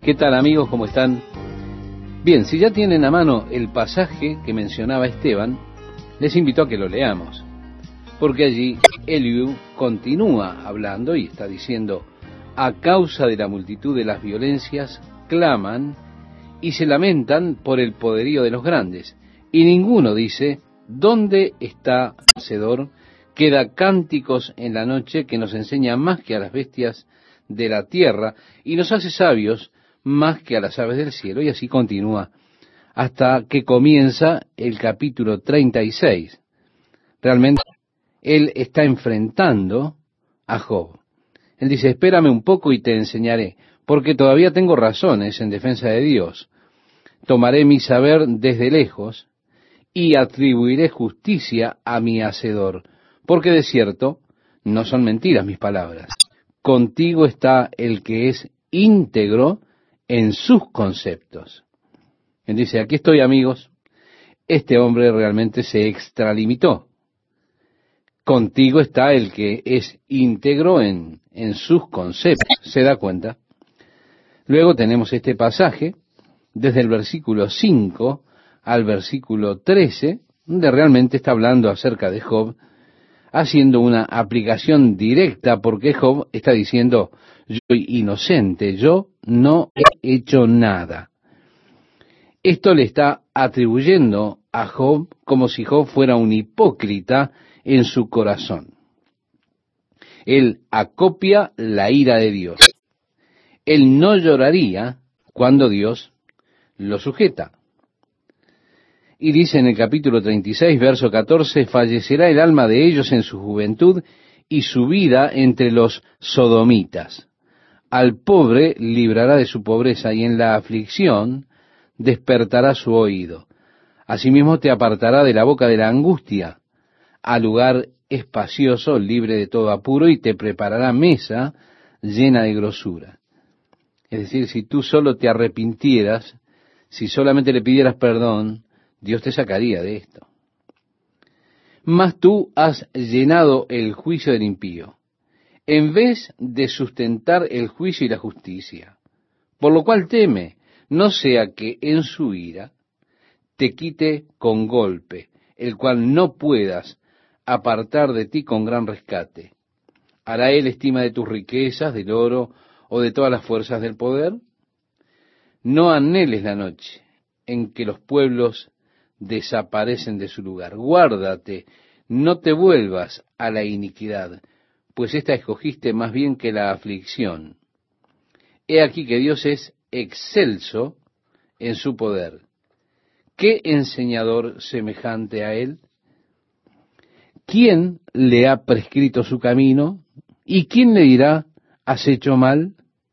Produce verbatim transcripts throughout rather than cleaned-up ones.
¿Qué tal, amigos? ¿Cómo están? Bien, si ya tienen a mano el pasaje que mencionaba Esteban, les invito a que lo leamos, porque allí Eliú continúa hablando y está diciendo: a causa de la multitud de las violencias, claman y se lamentan por el poderío de los grandes, y ninguno dice: ¿dónde está el Hacedor, que da cánticos en la noche, que nos enseña más que a las bestias de la tierra, y nos hace sabios más que a las aves del cielo? Y así continúa hasta que comienza el capítulo treinta y seis. Realmente él está enfrentando a Job. Él dice: espérame un poco y te enseñaré, porque todavía tengo razones en defensa de Dios. Tomaré mi saber desde lejos y atribuiré justicia a mi Hacedor, porque de cierto no son mentiras mis palabras. Contigo está el que es íntegro en sus conceptos. Él dice: aquí estoy, amigos. Este hombre realmente se extralimitó. Contigo está el que es íntegro en, en sus conceptos. ¿Se da cuenta? Luego tenemos este pasaje, desde el versículo cinco al versículo trece, donde realmente está hablando acerca de Job, haciendo una aplicación directa, porque Job está diciendo: yo soy inocente, yo no he hecho nada. Esto le está atribuyendo a Job como si Job fuera un hipócrita en su corazón. Él acopia la ira de Dios. Él no lloraría cuando Dios lo sujeta. Y dice en el capítulo treinta y seis, verso catorce, fallecerá el alma de ellos en su juventud y su vida entre los sodomitas. Al pobre librará de su pobreza y en la aflicción despertará su oído. Asimismo te apartará de la boca de la angustia, a lugar espacioso, libre de todo apuro, y te preparará mesa llena de grosura. Es decir, si tú solo te arrepintieras, si solamente le pidieras perdón, Dios te sacaría de esto. Mas tú has llenado el juicio del impío, en vez de sustentar el juicio y la justicia. Por lo cual teme, no sea que en su ira te quite con golpe, el cual no puedas apartar de ti con gran rescate. ¿Hará él estima de tus riquezas, del oro o de todas las fuerzas del poder? No anheles la noche en que los pueblos desaparecen de su lugar. Guárdate, no te vuelvas a la iniquidad, pues ésta escogiste más bien que la aflicción. He aquí que Dios es excelso en su poder. ¿Qué enseñador semejante a él? ¿Quién le ha prescrito su camino? ¿Y quién le dirá: has hecho mal?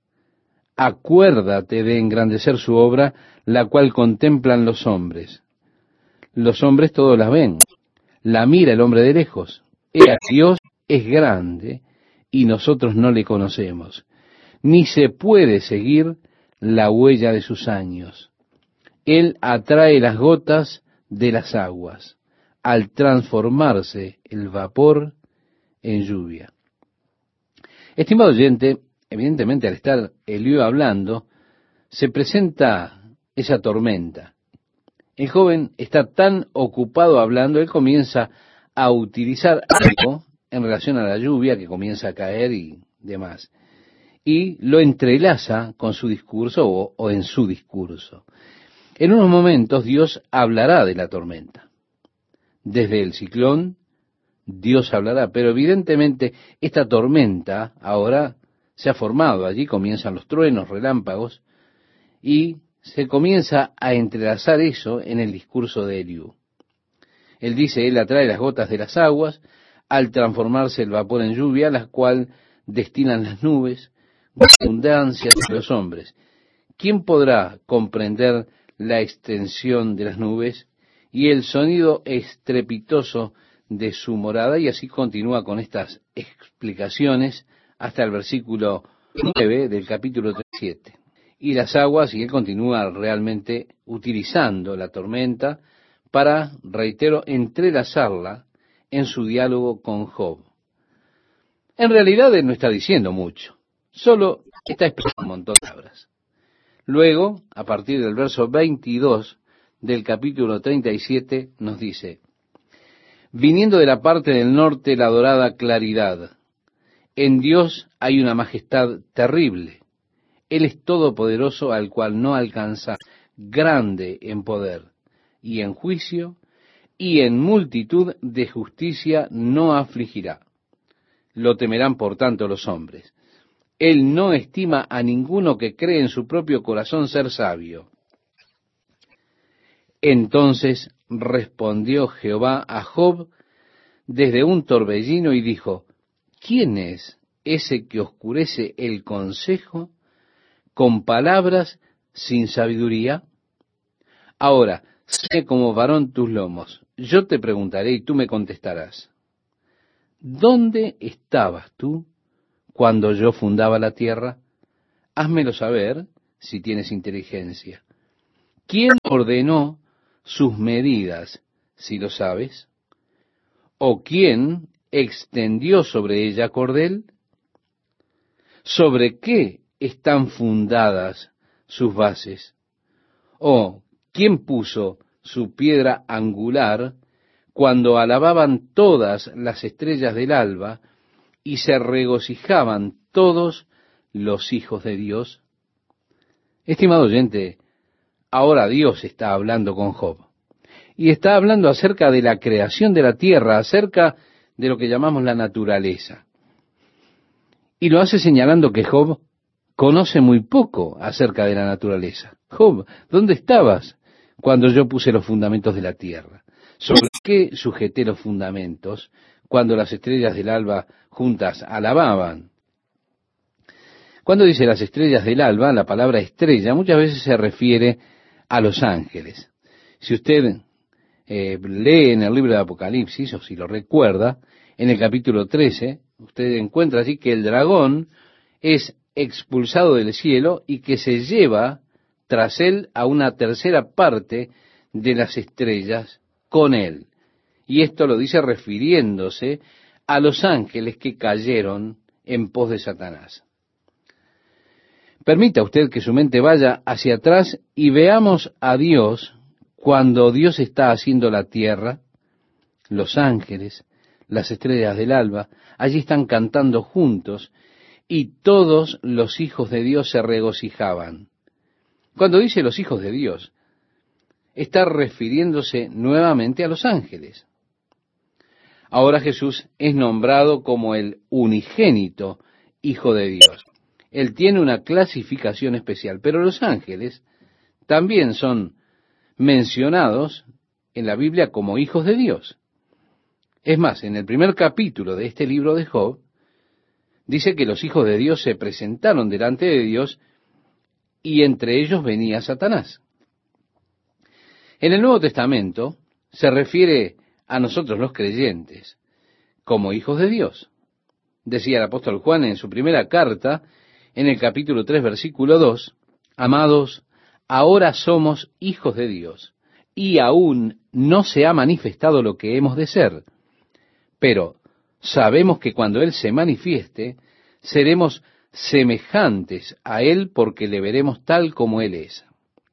Acuérdate de engrandecer su obra, la cual contemplan los hombres. Los hombres todos la ven, la mira el hombre de lejos. He aquí, Dios es grande y nosotros no le conocemos, ni se puede seguir la huella de sus años. Él atrae las gotas de las aguas, al transformarse el vapor en lluvia. Estimado oyente, evidentemente al estar Eliú hablando, se presenta esa tormenta. El joven está tan ocupado hablando, él comienza a utilizar algo en relación a la lluvia que comienza a caer y demás, y lo entrelaza con su discurso o, o en su discurso. En unos momentos Dios hablará de la tormenta. Desde el ciclón Dios hablará, pero evidentemente esta tormenta ahora se ha formado. Allí comienzan los truenos, relámpagos, y se comienza a entrelazar eso en el discurso de Eliú. Él dice: él atrae las gotas de las aguas, al transformarse el vapor en lluvia, la cual destilan las nubes, con abundancia de los hombres. ¿Quién podrá comprender la extensión de las nubes y el sonido estrepitoso de su morada? Y así continúa con estas explicaciones hasta el versículo nueve del capítulo treinta y siete. Y las aguas, y él continúa realmente utilizando la tormenta para, reitero, entrelazarla en su diálogo con Job. En realidad él no está diciendo mucho, solo está explicando un montón de palabras. Luego, a partir del verso veintidós del capítulo treinta y siete, nos dice: viniendo de la parte del norte la dorada claridad, en Dios hay una majestad terrible. Él es todopoderoso, al cual no alcanza, grande en poder y en juicio, y en multitud de justicia no afligirá. Lo temerán por tanto los hombres. Él no estima a ninguno que cree en su propio corazón ser sabio. Entonces respondió Jehová a Job desde un torbellino y dijo: ¿quién es ese que oscurece el consejo con palabras sin sabiduría? Ahora, sé como varón tus lomos. Yo te preguntaré y tú me contestarás. ¿Dónde estabas tú cuando yo fundaba la tierra? Házmelo saber si tienes inteligencia. ¿Quién ordenó sus medidas, si lo sabes? ¿O quién extendió sobre ella cordel? ¿Sobre qué están fundadas sus bases? ¿O quién puso su piedra angular cuando alababan todas las estrellas del alba y se regocijaban todos los hijos de Dios? Estimado oyente, ahora Dios está hablando con Job. Y está hablando acerca de la creación de la tierra, acerca de lo que llamamos la naturaleza. Y lo hace señalando que Job conoce muy poco acerca de la naturaleza. Job, ¿dónde estabas cuando yo puse los fundamentos de la tierra? ¿Sobre qué sujeté los fundamentos cuando las estrellas del alba juntas alababan? Cuando dice las estrellas del alba, la palabra estrella muchas veces se refiere a los ángeles. Si usted eh, lee en el libro de Apocalipsis, o si lo recuerda, en el capítulo trece, usted encuentra allí que el dragón es expulsado del cielo y que se lleva tras él a una tercera parte de las estrellas con él. Y esto lo dice refiriéndose a los ángeles que cayeron en pos de Satanás. Permita usted que su mente vaya hacia atrás y veamos a Dios cuando Dios está haciendo la tierra. Los ángeles, las estrellas del alba, allí están cantando juntos y todos los hijos de Dios se regocijaban. Cuando dice los hijos de Dios, está refiriéndose nuevamente a los ángeles. Ahora Jesús es nombrado como el unigénito Hijo de Dios. Él tiene una clasificación especial, pero los ángeles también son mencionados en la Biblia como hijos de Dios. Es más, en el primer capítulo de este libro de Job, dice que los hijos de Dios se presentaron delante de Dios y entre ellos venía Satanás. En el Nuevo Testamento se refiere a nosotros los creyentes como hijos de Dios. Decía el apóstol Juan en su primera carta, en el capítulo tres, versículo dos, amados, ahora somos hijos de Dios, y aún no se ha manifestado lo que hemos de ser. Pero sabemos que cuando Él se manifieste, seremos semejantes a Él porque le veremos tal como Él es.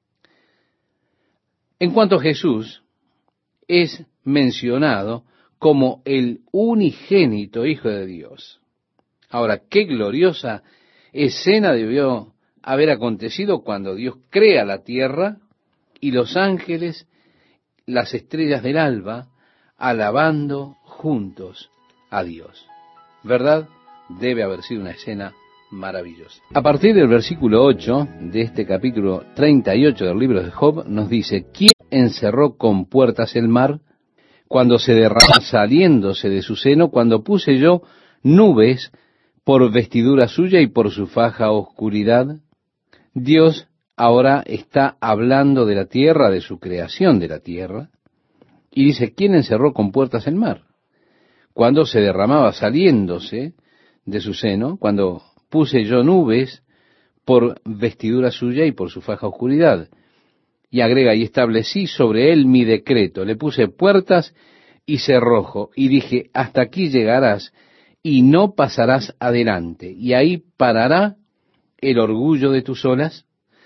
En cuanto a Jesús, es mencionado como el unigénito Hijo de Dios. Ahora, qué gloriosa escena debió haber acontecido cuando Dios crea la tierra y los ángeles, las estrellas del alba, alabando juntos a Dios. ¿Verdad? Debe haber sido una escena maravillosa. A partir del versículo ocho de este capítulo treinta y ocho del libro de Job, nos dice: ¿quién encerró con puertas el mar cuando se derramó saliéndose de su seno, cuando puse yo nubes por vestidura suya y por su faja oscuridad? Dios ahora está hablando de la tierra, de su creación de la tierra, y dice: ¿quién encerró con puertas el mar? Cuando se derramaba saliéndose de su seno, cuando puse yo nubes por vestidura suya y por su faja oscuridad. Y agrega: y establecí sobre él mi decreto, le puse puertas y cerrojo, y dije: hasta aquí llegarás y no pasarás adelante, y ahí parará el orgullo de tus olas.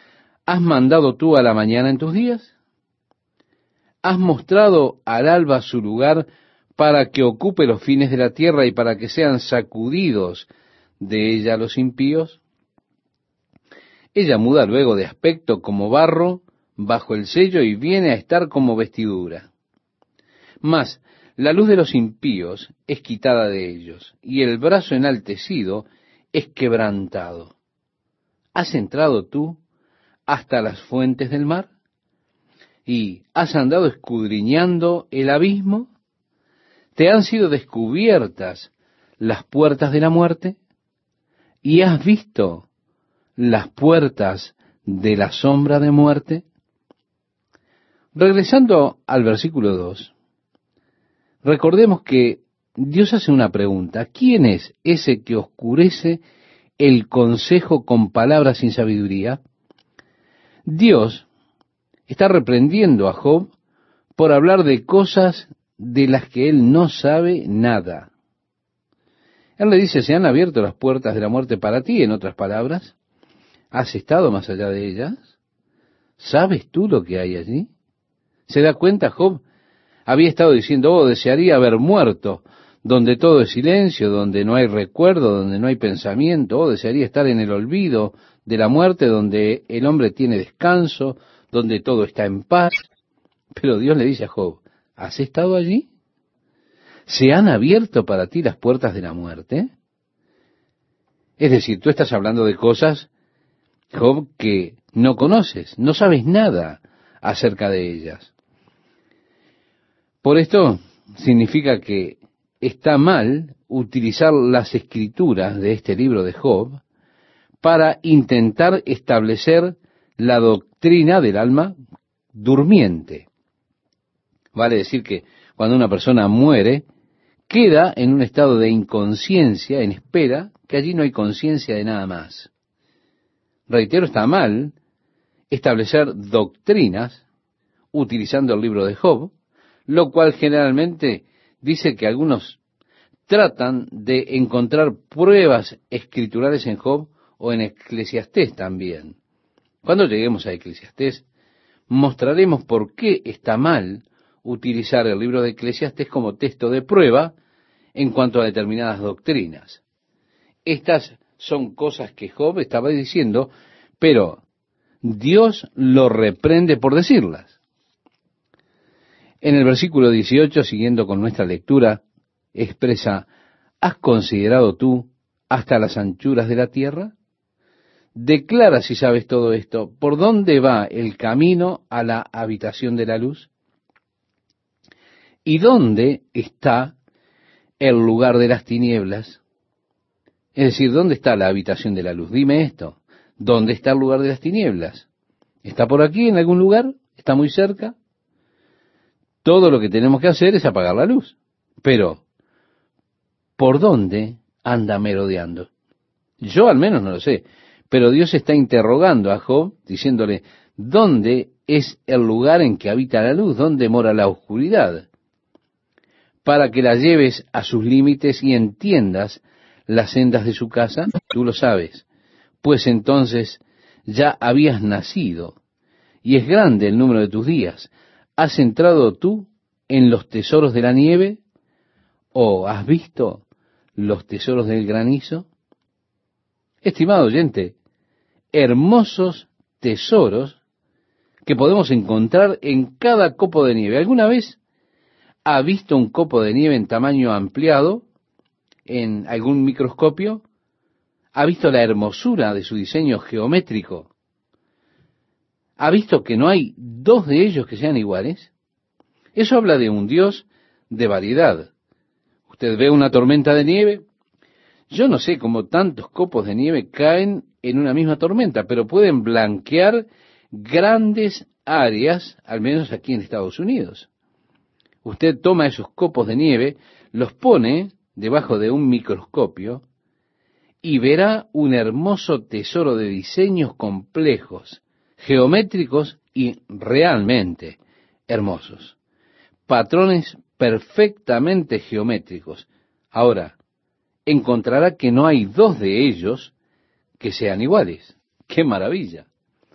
¿Has mandado tú a la mañana en tus días? ¿Has mostrado al alba su lugar para que ocupe los fines de la tierra y para que sean sacudidos de ella los impíos? Ella muda luego de aspecto como barro bajo el sello y viene a estar como vestidura. Mas la luz de los impíos es quitada de ellos, y el brazo enaltecido es quebrantado. ¿Has entrado tú hasta las fuentes del mar? ¿Y has andado escudriñando el abismo? ¿Te han sido descubiertas las puertas de la muerte? ¿Y has visto las puertas de la sombra de muerte? Regresando al versículo dos, recordemos que Dios hace una pregunta. ¿Quién es ese que oscurece el consejo con palabras sin sabiduría? Dios está reprendiendo a Job por hablar de cosas de las que él no sabe nada. Él le dice, ¿se han abierto las puertas de la muerte para ti? En otras palabras, ¿has estado más allá de ellas? ¿Sabes tú lo que hay allí? ¿Se da cuenta Job? Había estado diciendo, oh, desearía haber muerto, donde todo es silencio, donde no hay recuerdo, donde no hay pensamiento, oh, desearía estar en el olvido de la muerte, donde el hombre tiene descanso, donde todo está en paz. Pero Dios le dice a Job, ¿has estado allí? ¿Se han abierto para ti las puertas de la muerte? Es decir, tú estás hablando de cosas, Job, que no conoces, no sabes nada acerca de ellas. Por esto significa que está mal utilizar las escrituras de este libro de Job para intentar establecer la doctrina del alma durmiente. Vale decir que cuando una persona muere, queda en un estado de inconsciencia, en espera, que allí no hay conciencia de nada más. Reitero, está mal establecer doctrinas utilizando el libro de Job, lo cual generalmente dice que algunos tratan de encontrar pruebas escriturales en Job o en Eclesiastés también. Cuando lleguemos a Eclesiastés, mostraremos por qué está mal utilizar el libro de Eclesiastés como texto de prueba en cuanto a determinadas doctrinas. Estas son cosas que Job estaba diciendo, pero Dios lo reprende por decirlas. En el versículo dieciocho, siguiendo con nuestra lectura, expresa, ¿has considerado tú hasta las anchuras de la tierra? Declara si sabes todo esto, ¿por dónde va el camino a la habitación de la luz? ¿Y dónde está el lugar de las tinieblas? Es decir, ¿dónde está la habitación de la luz? Dime esto, ¿dónde está el lugar de las tinieblas? ¿Está por aquí en algún lugar? ¿Está muy cerca? Todo lo que tenemos que hacer es apagar la luz. Pero, ¿por dónde anda merodeando? Yo al menos no lo sé, pero Dios está interrogando a Job, diciéndole, ¿dónde es el lugar en que habita la luz? ¿Dónde mora la oscuridad? Para que la lleves a sus límites y entiendas las sendas de su casa, tú lo sabes, pues entonces ya habías nacido, y es grande el número de tus días. ¿Has entrado tú en los tesoros de la nieve? ¿O has visto los tesoros del granizo? Estimado oyente, hermosos tesoros que podemos encontrar en cada copo de nieve. ¿Alguna vez ha visto un copo de nieve en tamaño ampliado en algún microscopio? ¿Ha visto la hermosura de su diseño geométrico? ¿Ha visto que no hay dos de ellos que sean iguales? Eso habla de un Dios de variedad. Usted ve una tormenta de nieve. Yo no sé cómo tantos copos de nieve caen en una misma tormenta, pero pueden blanquear grandes áreas, al menos aquí en Estados Unidos. Usted toma esos copos de nieve, los pone debajo de un microscopio y verá un hermoso tesoro de diseños complejos, geométricos y realmente hermosos. Patrones perfectamente geométricos. Ahora, encontrará que no hay dos de ellos que sean iguales. ¡Qué maravilla!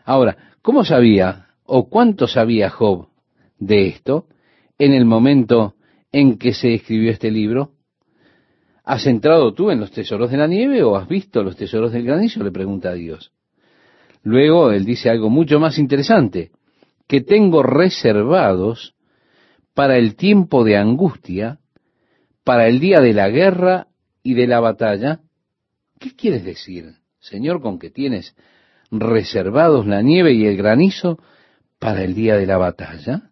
Ahora, ¿cómo sabía o cuánto sabía Job de esto en el momento en que se escribió este libro? ¿Has entrado tú en los tesoros de la nieve o has visto los tesoros del granizo?, le pregunta a Dios. Luego él dice algo mucho más interesante, que tengo reservados para el tiempo de angustia, para el día de la guerra y de la batalla. ¿Qué quieres decir, Señor, con que tienes reservados la nieve y el granizo para el día de la batalla?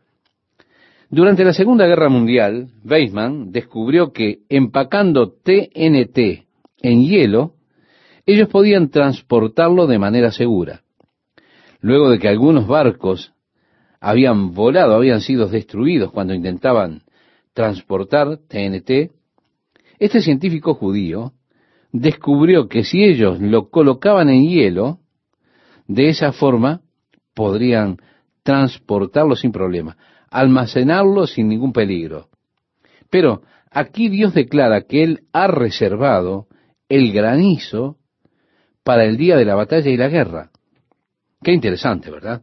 Durante la Segunda Guerra Mundial, Weizmann descubrió que empacando T N T en hielo, ellos podían transportarlo de manera segura. Luego de que algunos barcos habían volado, habían sido destruidos cuando intentaban transportar T N T, este científico judío descubrió que si ellos lo colocaban en hielo, de esa forma podrían transportarlo sin problema, almacenarlo sin ningún peligro. Pero aquí Dios declara que Él ha reservado el granizo para el día de la batalla y la guerra. Qué interesante, ¿verdad?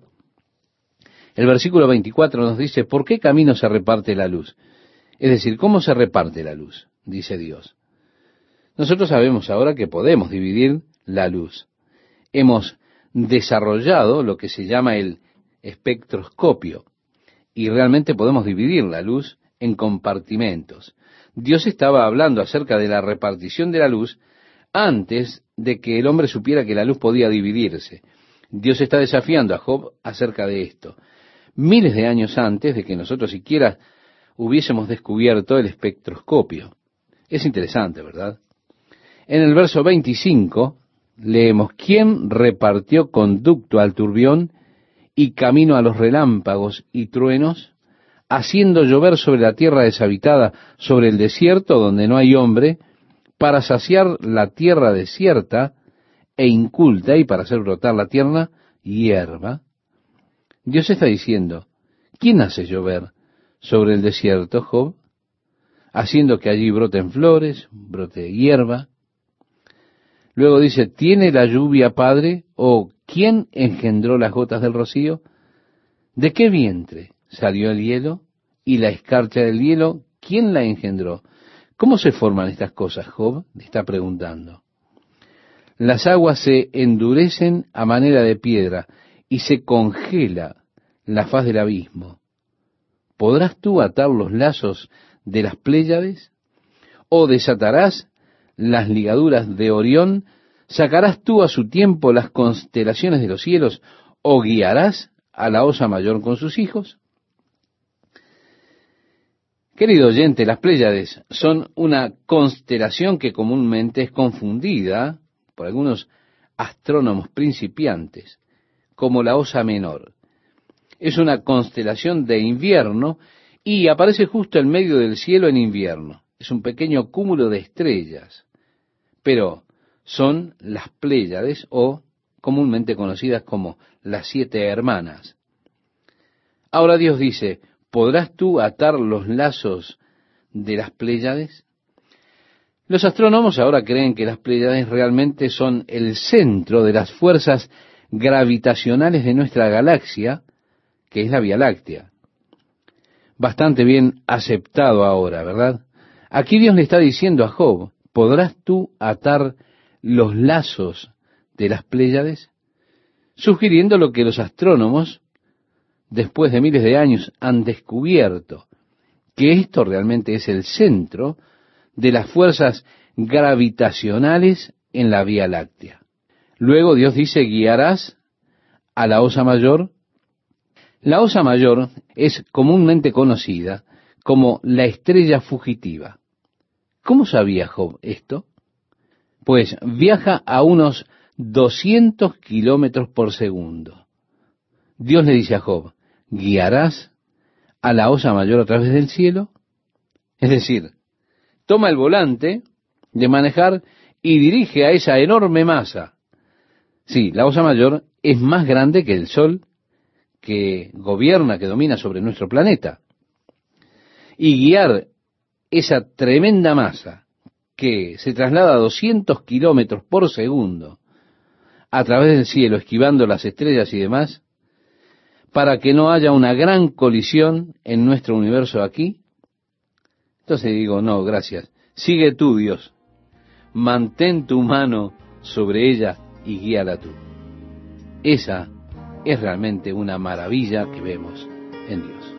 El versículo veinticuatro nos dice, ¿por qué camino se reparte la luz? Es decir, ¿cómo se reparte la luz?, dice Dios. Nosotros sabemos ahora que podemos dividir la luz. Hemos desarrollado lo que se llama el espectroscopio y realmente podemos dividir la luz en compartimentos. Dios estaba hablando acerca de la repartición de la luz antes de que el hombre supiera que la luz podía dividirse. Dios está desafiando a Job acerca de esto, miles de años antes de que nosotros siquiera hubiésemos descubierto el espectroscopio. Es interesante, ¿verdad? En el verso veinticinco leemos, ¿quién repartió conducto al turbión y camino a los relámpagos y truenos, haciendo llover sobre la tierra deshabitada, sobre el desierto donde no hay hombre, para saciar la tierra desierta e inculta y para hacer brotar la tierna hierba? Dios está diciendo, ¿quién hace llover sobre el desierto, Job? Haciendo que allí broten flores, brote hierba. Luego dice, ¿tiene la lluvia padre? ¿O quién engendró las gotas del rocío? ¿De qué vientre salió el hielo? ¿Y la escarcha del hielo, quién la engendró? ¿Cómo se forman estas cosas, Job?, le está preguntando. Las aguas se endurecen a manera de piedra y se congela la faz del abismo. ¿Podrás tú atar los lazos de las Pléyades? ¿O desatarás las ligaduras de Orión? ¿Sacarás tú a su tiempo las constelaciones de los cielos? ¿O guiarás a la Osa Mayor con sus hijos? Querido oyente, las Pléyades son una constelación que comúnmente es confundida por algunos astrónomos principiantes como la Osa Menor. Es una constelación de invierno y aparece justo en medio del cielo en invierno. Es un pequeño cúmulo de estrellas, pero son las Pléyades, o comúnmente conocidas como las siete hermanas. Ahora Dios dice, ¿podrás tú atar los lazos de las Pléyades? Los astrónomos ahora creen que las Pléyades realmente son el centro de las fuerzas gravitacionales de nuestra galaxia, que es la Vía Láctea. Bastante bien aceptado ahora, ¿verdad? Aquí Dios le está diciendo a Job, ¿podrás tú atar los lazos de las Pléyades? Sugiriendo lo que los astrónomos, después de miles de años, han descubierto, que esto realmente es el centro de las fuerzas gravitacionales en la Vía Láctea. Luego Dios dice, guiarás a la Osa Mayor. La Osa Mayor es comúnmente conocida como la estrella fugitiva. ¿Cómo sabía Job esto? Pues viaja a unos doscientos kilómetros por segundo. Dios le dice a Job, ¿guiarás a la Osa Mayor a través del cielo? Es decir, toma el volante de manejar y dirige a esa enorme masa. Sí, la Osa Mayor es más grande que el Sol, que gobierna, que domina sobre nuestro planeta. Y guiar esa tremenda masa que se traslada a doscientos kilómetros por segundo a través del cielo, esquivando las estrellas y demás, para que no haya una gran colisión en nuestro universo aquí? Entonces digo, no, gracias. Sigue tú, Dios. Mantén tu mano sobre ella y guíala tú. Esa es realmente una maravilla que vemos en Dios.